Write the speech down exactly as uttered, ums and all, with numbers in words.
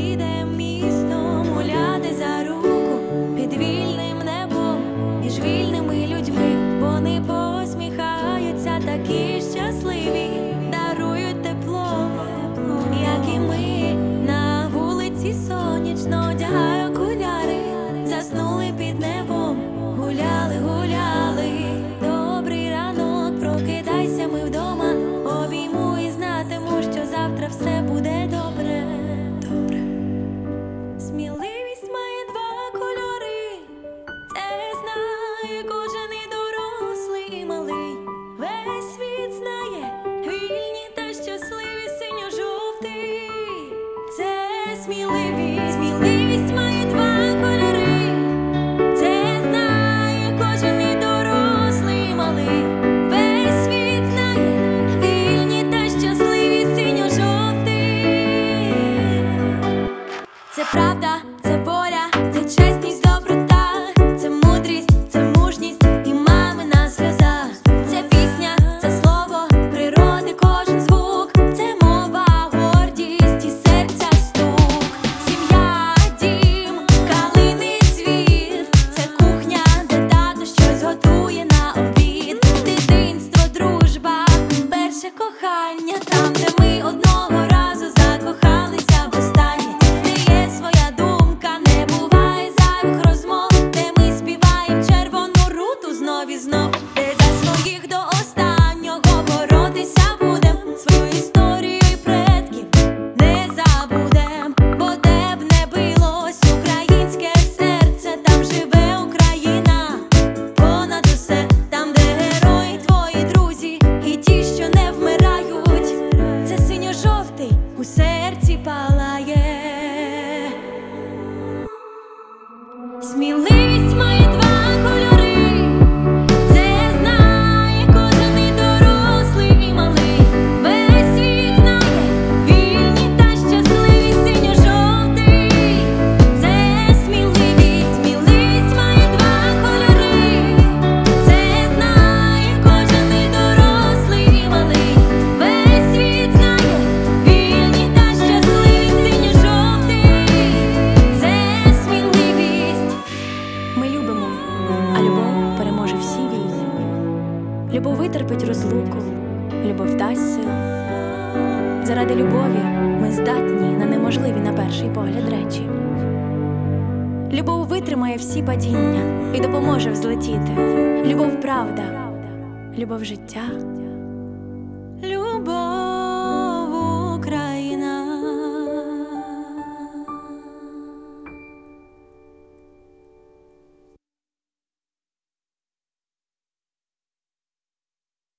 підем містом гуляти за руку під вільним небом між вільними людьми. Вони посміхаються, такі щасливі, дарують тепло, як і ми. На вулиці сонячно, одягаю окуляри, заснули під небом, гуляли, гуляли. Добрий ранок, прокидайся, ми вдома, обійму і знатиму, що завтра все буде добре. Добре. Сміливість має два кольори, це знає кожен і дорослий, і малий. Весь світ знає, вільні та щасливі, синьо-жовтий. Це сміливість, сміливість має два кольори, це знає кожен і дорослий, і малий. Весь світ знає, вільні та щасливі, синьо-жовтий. Це правда, це воля, це чесність, доброта, це мудрість, це мужність і мамина сльоза. Це пісня, це слово природи, кожен звук, це мова, гордість і серця стук. Сім'я, дім, калини, цвіт, це кухня, де тато щось готує на обід. Дитинство, дружба, перше кохання, там, де ми одного разу закохалися востаннє. Де є своя думка, не буває зайвих розмов, де ми співаєм червону руту знов і знов. Де за своїх до останнього боротися будем, свою історію і предків не забудем. Бо де б не билось українське серце, там живе Україна понад усе. Там, де герої твої друзі і ті, що не вмирають, це синьо-жовтий у серці палає. Сміливість має два кольори, це знає кожен і дорослий, і малий. Весь світ знає, вільні та щасливі, синьо-жовтий. Це сміливість, сміливість має два кольори, це знає кожен і дорослий, і малий. Весь світ знає, вільні та щасливі, синьо-жовтий. Це сміливість. Ми любимо, а любов переможе всі війни. Любов витерпить розлуку, любов дасть сил. Заради любові ми здатні на неможливі на перший погляд речі. Любов витримає всі падіння і допоможе взлетіти. Любов правда, любов життя. Любов.